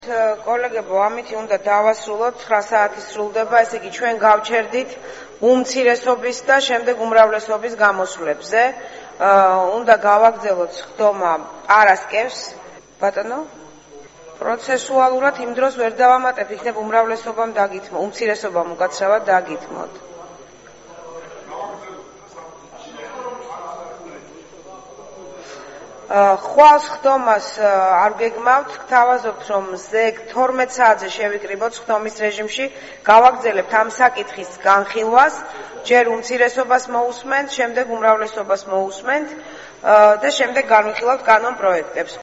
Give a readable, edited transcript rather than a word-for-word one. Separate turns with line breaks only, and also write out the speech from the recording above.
კოლეგებო, ამითი უნდა დავასრულოთ, 9 საათი სრულდება, ესე იგი ჩვენ გავჩერდით უმცირესობის და შემდეგ უმრავლესობის გამოსვლებზე. უნდა გავაგრძელოთ ხდომა პარასკევს, ბატონო? პროცესუალურად იმ დროს ვერ დავამატებ, იქნებ უმრავლესობამ დაგითმო, უმცირესობამ უკაცრავად დაგითმოთ. ხვალს ხდომას არ გეგმავთ, გთავაზობთ, რომ ზეგ 12 საათზე შევიკრიბოთ ხდომის რეჟიმში, გავაგრძელებთ ამ საკითხის განხილვას, ჯერ უმცირესობას მოусმენთ, შემდეგ უმრავლესობას მოусმენთ და შემდეგ განვიხილავთ კანონ პროექტებს.